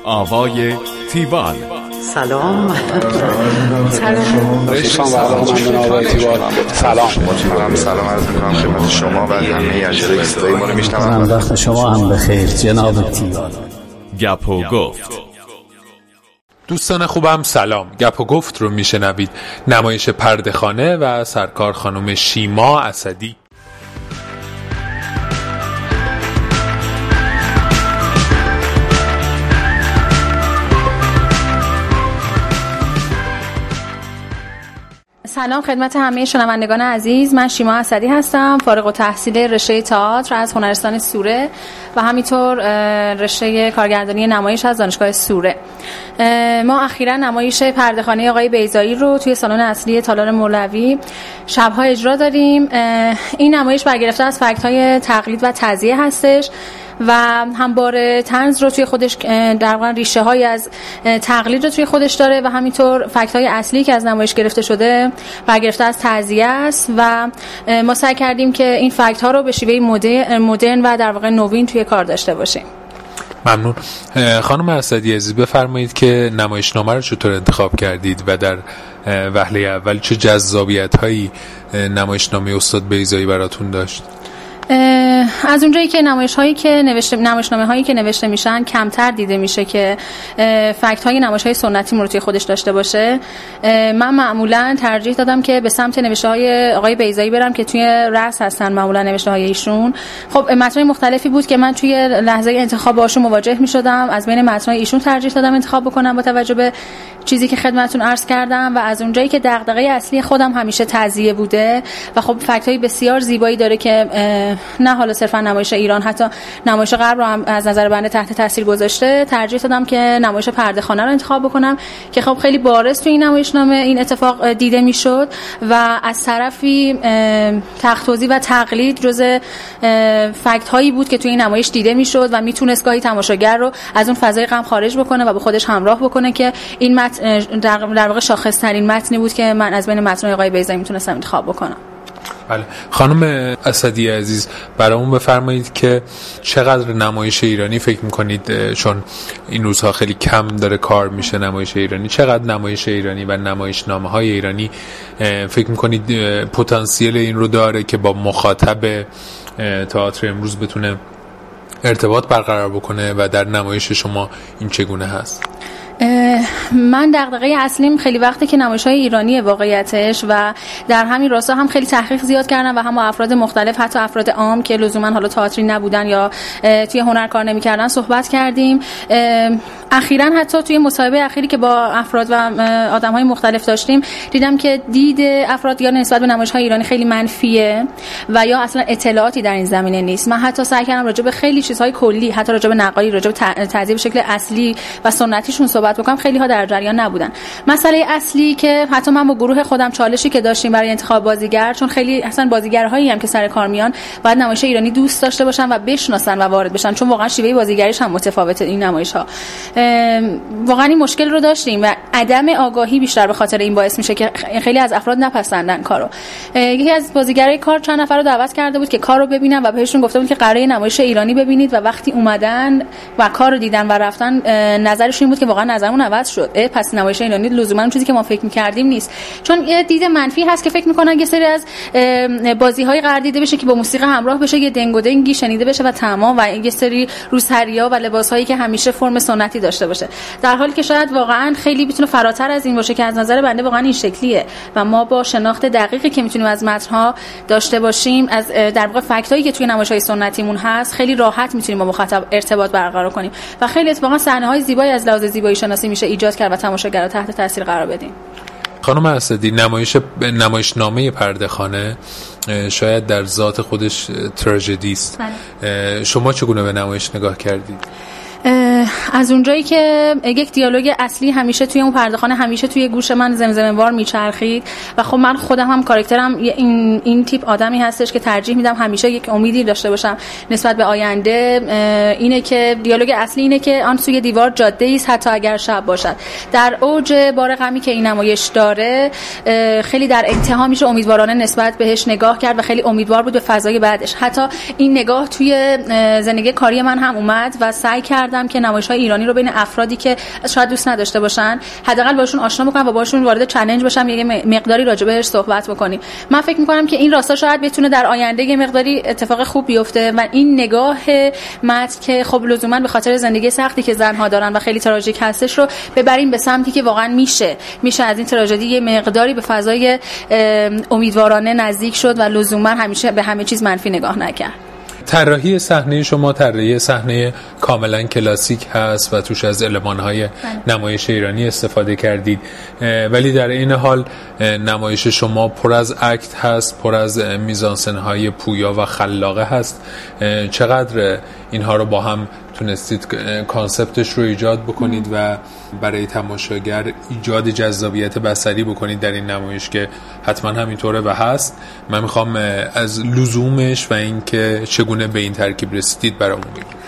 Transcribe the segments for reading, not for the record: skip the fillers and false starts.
آوای تیوال. سلام. سلام عرض می‌کنم خدمت شما و همه اجرای صدای ما رو میشنوم. وقت شما هم بخیر جناب تیوال. گپ و گفت. دوستان خوبم سلام. گپ و گفت رو میشنوید. نمایش پرده‌خانه و سرکار خانم شیما اسدی. سلام خدمت همه شنوندگان عزیز. من شیما اسدی هستم، فارغ التحصیل رشته تئاتر از هنرستان سوره و همینطور رشته کارگردانی نمایش از دانشگاه سوره. ما اخیراً نمایش پرده‌خانه آقای بیضایی رو توی سالن اصلی تالار مولوی شب‌ها اجرا داریم. این نمایش برگرفته از فکت‌های تقلید و تزییع هستش و همواره طنز رو توی خودش در واقع ریشه های از تقلید رو توی خودش داره و همینطور فکت های اصلی که از نمایش گرفته شده برگرفته از تزییع است و ما سعی کردیم که این فکت ها رو به شیوه مدرن و در واقع نوین توی کار داشته باشیم. ممنون. خانم اسدی عزیز بفرمایید که نمایشنامه رو چطور انتخاب کردید و در وهله اول چه جذابیت هایی نمایشنامه استاد بیضایی براتون داشت؟ از اونجایی که نمایشنامه هایی که نوشته میشن کمتر دیده میشه که فکت های نمایش های سنتی رو توی خودش داشته باشه، من معمولا ترجیح دادم که به سمت نوشته های آقای بیضایی برم که توی رأس هستن. معمولا نوشته های ایشون خب متنای مختلفی بود که من توی لحظه انتخاب باشون مواجه میشدم. از بین متنای ایشون ترجیح دادم انتخاب بکنم با توجه به چیزی که خدمتتون عرض کردم و از اونجایی که دغدغه اصلی خودم همیشه تزییع بوده و خب فکت های بسیار زیبایی داره که نه حالا صرفا نمایش ایران، حتی نمایش غرب رو هم از نظر بنده تحت تاثیر گذاشته، ترجیح دادم که نمایش پرده‌خانه رو انتخاب بکنم که خب خیلی بارز تو این نمایشنامه این اتفاق دیده میشد و از طرفی تخت‌توزی و تقلید جزء فکت هایی بود که تو این نمایش دیده میشد و میتونست گاهی تماشاگر رو از اون فضای غم خارج بکنه و به خودش همراه بکنه که این متن در واقع شاخص ترین متنی بود که من از بین متن‌های آقای بیضایی میتونستم انتخاب بکنم. بله. خانم اسدی عزیز برامون بفرمایید که چقدر نمایش ایرانی فکر میکنید، چون این روزها خیلی کم داره کار میشه نمایش ایرانی، چقدر نمایش ایرانی و نمایشنامه های ایرانی فکر میکنید پتانسیل این رو داره که با مخاطب تئاتر امروز بتونه ارتباط برقرار بکنه و در نمایش شما این چگونه هست؟ من دغدغه اصلیم خیلی وقته که نمایش‌های ایرانی واقعیتش و در همین راستا هم خیلی تحقیق زیاد کردم و هم با افراد مختلف، حتی افراد عام که لزوما حالا تئاتری نبودن یا توی هنر کار نمی‌کردن صحبت کردیم. اخیراً حتی توی مصاحبه اخیری که با افراد و آدم‌های مختلف داشتیم دیدم که دید افراد یا نسبت به نمایش‌های ایرانی خیلی منفیه و یا اصلا اطلاعاتی در این زمینه نیست. من حتی سعی کردم راجع به خیلی چیزهای کلی، حتی راجع به نقالی، راجع به تذییع به شکل اصلی و سنتیشون صحبت بکنم، خیلی ها در جریان نبودن. مسئله اصلی که حتی من با گروه خودم چالشی که داشتیم برای انتخاب بازیگر، چون خیلی اصلا بازیگرهایی هم که سر کار میان باید نمایش ایرانی دوست داشته باشن و بشناسن و وارد بشن، چون واقعا شیوه بازیگریش هم متفاوته این نمایش ها. واقعا این مشکل رو داشتیم و عدم آگاهی بیشتر به خاطر این باعث میشه که خیلی از افراد نپسندن کارو. یکی از بازیگرای کار چند نفر رو دعوت کرده بود که کارو ببینن و بهشون گفته بود که قراره نمایش ایرانی ببینید و وقتی اومدن و کارو دیدن و رفتن نظرشون این بود که واقعا نظرمون عوض شد. پس نمایش ایرانی لزوما اون چیزی که ما فکر می‌کردیم نیست، چون یه دید منفی هست که فکر می‌کنن یه سری از بازی‌های قرار دیده بشه که با موسیقی همراه بشه، یه دنگ و دنگی شنیده بشه و تمام، و یه سری روسری‌ها و لباس‌هایی که همیشه فرم سنتی داشته باشه، در حالی که شاید واقعا خیلی بتونه فراتر از این باشه که از نظر بنده واقعا این شکلیه و ما با شناخت دقیقی که می‌تونیم از متن‌ها داشته باشیم، از در واقع فکتایی که توی نمایش‌های سنتیمون هست، خیلی راحت می‌تونیم با مخاطب ارتباط برقرار کنیم و خیلی اتفاقا صحنه‌های زیبایی از لحاظ زیبایی شناسی میشه ایجاد کرد و تماشاگر رو تحت تاثیر قرار بدیم. خانم اسدی، نمایشنامه پرده‌خانه شاید در ذات خودش تراژدی است. شما چگونه به نمایش نگاه کردید؟ از اونجایی که یک دیالوگ اصلی همیشه توی اون پرده‌خانه همیشه توی گوش من زمزمه‌وار میچرخید و خب من خودم هم کاراکترم این تیپ آدمی هستش که ترجیح میدم همیشه یک امیدی داشته باشم نسبت به آینده. اینه که دیالوگ اصلی اینه که آن سوی دیوار جاده است حتی اگر شب باشد. در اوج بار غمی که این نمایش داره خیلی در انتها میشه امیدوارانه نسبت بهش نگاه کرد و خیلی امیدوار بود به فضای بعدش. حتی این نگاه توی زندگی کاری من هم اومد و سعی کردم که نمایش‌های ایرانی رو بین افرادی که شاید دوست نداشته باشن حداقل باشون آشنا بکنم و باشون وارد چالش بشم، یه مقداری راجع بهش صحبت بکنیم. من فکر می‌کنم که این راستا شاید بتونه در آینده یه مقداری اتفاق خوب بیفته و این نگاه متن که خب لزوما به خاطر زندگی سختی که زن‌ها دارن و خیلی تراژیک هستش رو ببریم به سمتی که واقعا میشه از این تراژدی یه مقداری به فضای امیدوارانه نزدیک شد و لزوما همیشه به همه چیز منفی نگاه نکرد. طراحی صحنه شما طراحی صحنه کاملا کلاسیک هست و توش از المان‌های نمایش ایرانی استفاده کردید، ولی در این حال نمایش شما پر از اکت هست، پر از میزانسن‌های پویا و خلاقه هست. چقدر اینها رو با هم تونستید کانسپتش رو ایجاد بکنید و برای تماشاگر ایجاد جذابیت بصری بکنید در این نمایش که حتما همینطوره و هست. من میخوام از لزومش و اینکه چگونه به این ترکیب رسیدید برامون بگید.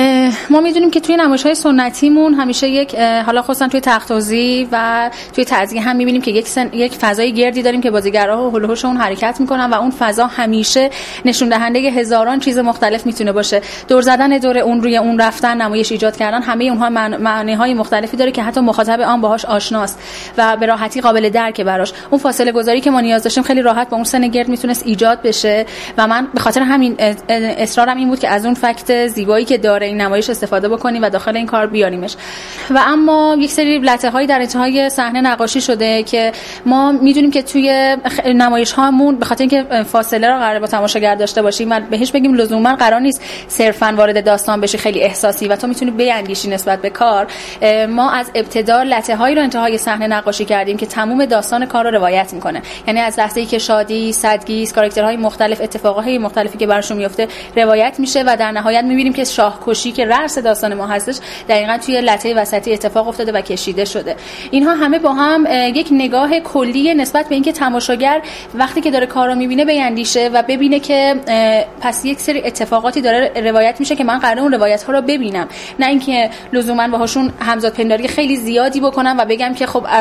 ما میدونیم که توی نمایش‌های سنتیمون همیشه یک حالا خصوصا توی تخت‌توزیع و توی تعزیه هم می‌بینیم که یک فضای گردی داریم که بازیگرها هول و هوش اون حرکت می‌کنن و اون فضا همیشه نشون دهنده هزاران چیز مختلف میتونه باشه. دور زدن دور اون، روی اون رفتن، نمایش ایجاد کردن، همه اونها معنی‌های مختلفی داره که حتی مخاطب عام باهاش آشناست و به راحتی قابل درکه براش. اون فاصله گذاری که ما نیاز داشتیم خیلی راحت با اون سن گرد میتونست ایجاد بشه و من به خاطر همین اصرارم این بود که از اون فکت زیبایی که داره این نمایش استفاده بکنیم و داخل این کار بیاریمش. و اما یک سری لطه‌های در انتهای صحنه نقاشی شده که ما میدونیم که توی نمایش‌هامون به خاطر اینکه فاصله رو قرار با تماشاگر داشته باشیم و بهش بگیم لزوما قرار نیست صرفاً وارد داستان بشی خیلی احساسی و تو میتونی بیاندیشی نسبت به کار، ما از ابتدا لطه‌هایی رو انتهای صحنه نقاشی کردیم که تمام داستان کار رو روایت میکنه. یعنی از لحظه‌ای که شادی، صدگی، کاراکترهای مختلف، اتفاقهای مختلفی که براشون میفته روایت میشه و در نهایت میبینیم که شاهکشی که رأس داستان ما هستش دقیقاً توی لطه وسطی اتفاق افتاده و کشیده شده. اینها همه با هم یک نگاه کلی نسبت به اینکه تماشاگر وقتی که داره کار رو میبینه بیاندیشه و ببینه که پس یک سری اتفاقاتی داره روایت میشه که من قراره اون روایت‌ها رو ببینم، نه اینکه لزوما باهاشون همزاد پنداری خیلی زیادی بکنم و بگم که خب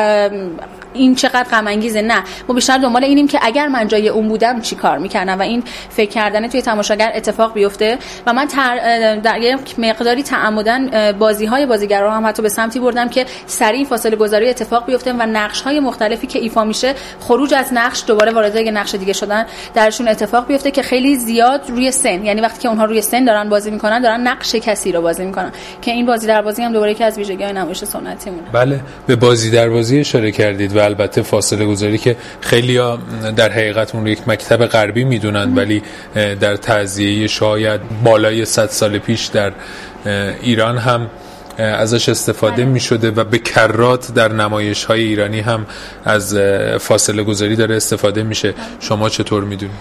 این چقدر غم انگیزه. نه، ما بیشتر دنبال اینیم که اگر من جای اون بودم چی کار میکنم و این فکر کردن توی تماشاگر اتفاق بیفته. و من در یک مقداری تعمدن بازی‌های بازیگرا هم حتی به سمتی بردم که سریع فاصله گذاری اتفاق بیفته و نقش‌های مختلفی که ایفا میشه خروج از نقش دوباره وارد یک نقش دیگه شدن درشون اتفاق بیفته که خیلی زیاد روی سن، یعنی وقتی که اونها روی سن دارن بازی میکنن دارن نقش کسی رو بازی میکنن که این بازی در بازی هم دوباره یکی از ویژگی‌های نمایش سنتی مونه. بله، به بازی در بازی اشاره کردید و البته فاصله گذاری که خیلیا در حقیقت اون یک مکتب غربی میدونن ولی در تعزیه شاید بالای 100 سال پیش در ایران هم ازش استفاده می شده و به کرات در نمایش های ایرانی هم از فاصله گذاری داره استفاده میشه. شما چطور میدونید؟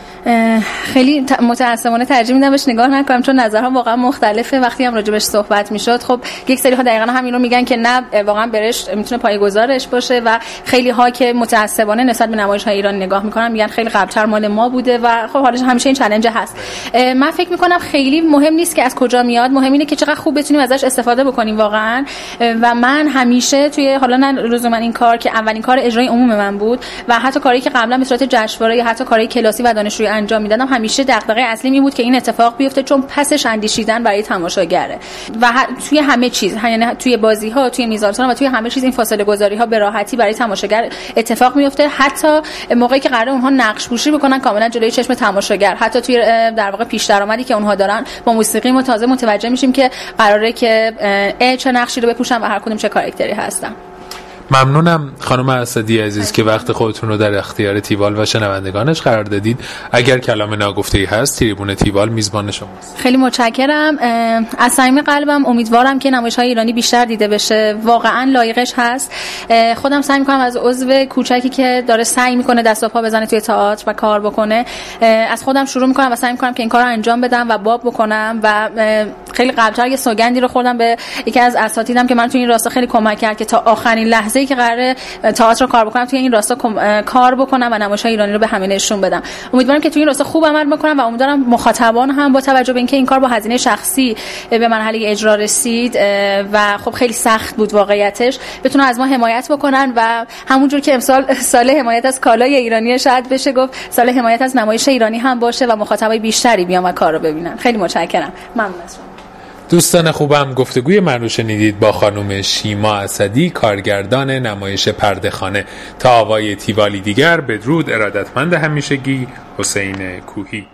خیلی متأسفانه ترجیح میدم بهش نگاه نکنم چون نظرها واقعا مختلفه. وقتی هم راجبش صحبت میشد خب یک سری ها دقیقاً همین رو میگن که نه واقعا برش میتونه پایه‌گذارش باشه و خیلی ها که متأسفانه نسبت به نمایش های ایران نگاه میکنن میگن خیلی قبل‌تر مال ما بوده و خب حالا همیشه این چالش هست. من فکر میکنم خیلی مهم نیست که از کجا میاد، مهم اینه که چقدر خوب بتونیم ازش استفاده بکنیم واقعا. و من همیشه توی حالا نه لزوما این کار که اولین کار اجرای عموم من بود و حتی کاری که قبلا به صورت جشنواره یا حتی کاری کلاسی و دانشجویی انجام میدادم همیشه دغدغه اصلی این بود که این اتفاق بیفته چون پسش اندیشیدن برای تماشاگره و توی همه چیز، یعنی توی بازی‌ها، توی میزانسن و توی همه چیز این فاصله گذاری‌ها به راحتی برای تماشاگر اتفاق میفته، حتی موقعی که قراره اونها نقش پوشی بکنن کاملا جلوی چشم تماشاگر، حتی توی در واقع پیش درآمدی که اونها دارن با موسیقی ما تازه متوجه میشیم که قراره که چه نقشی رو بپوشن و هر کدوم چه کاراکتری هستن. ممنونم خانم اسدی عزیز که وقت خودتون رو در اختیار تیوال و شنوندگانش قرار دادید. اگر کلام ناگفته‌ای هست تریبون تیوال میزبان شماست. خیلی متشکرم. از صمیم قلبم امیدوارم که نمایش‌های ایرانی بیشتر دیده بشه، واقعا لایقش هست. خودم سعی می‌کنم از عضو کوچکی که داره سعی می‌کنه دست و پا بزنه توی تئاتر و کار بکنه از خودم شروع می‌کنم و سعی می‌کنم که این کارو انجام بدم و باب بکنم و خیلی قبل‌تر یه سوگندی رو خوردم به یکی از اساتیدم که من توی این راستا خیلی کمک کرد که تا آخرین لحظه‌ای که قراره تئاتر رو کار بکنم توی این راستا کار بکنم و نمایش‌های ایرانی رو به همه نشون بدم. امیدوارم که توی این راستا خوب عمل بکنم و امیدوارم مخاطبان هم با توجه به اینکه این کار با هزینه شخصی به مرحله اجرا رسید و خب خیلی سخت بود واقعیتش، بتونن از ما حمایت بکنن و همونجور که امسال سال حمایت از کالای ایرانی شاید بشه گفت سال حمایت از نمایش ایرانی هم باشه و مخاطبای بیشتری بیان و کار رو ببینن. خیلی متشکرم. ممنون از شما. دوستان خوبم، گفتگوی من رو شنیدید با خانم شیما اسدی، کارگردان نمایش پرده‌خانه. تا آوای تیوالی دیگر، بدرود. ارادتمند همیشگی، حسین کوهی.